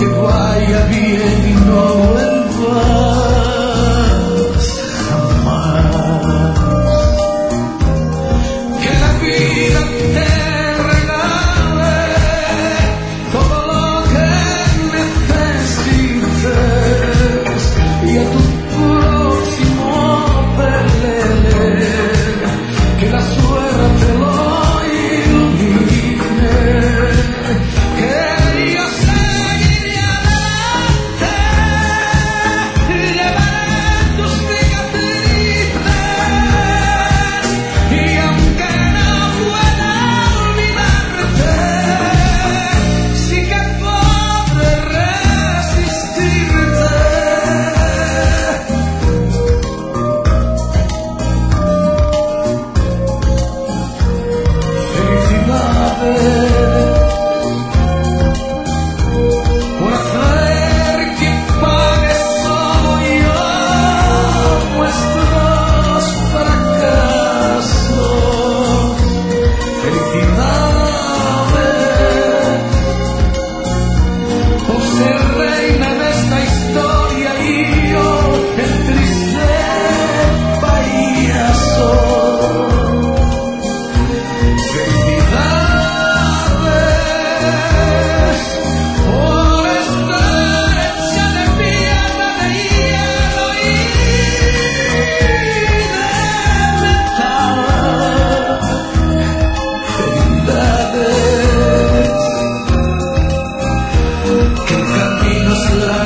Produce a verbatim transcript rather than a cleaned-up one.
que vaya bien y no vuelvas jamás. Que la vida te regale todo lo que necesites y a tu próximo pelele que la suerte lo ilumine, que yo seguiré adelante, llevaré tus cicatrices y aunque no pueda olvidarte, sí que podré resistirte. Felicidades por hacer que pague solo yo nuestros fracasos. Felicidades por ser reina de esta historia y yo el triste payaso. Felicidades por estar hecha de piedra de hielo y de metal. Felicidades, que el camino es largo.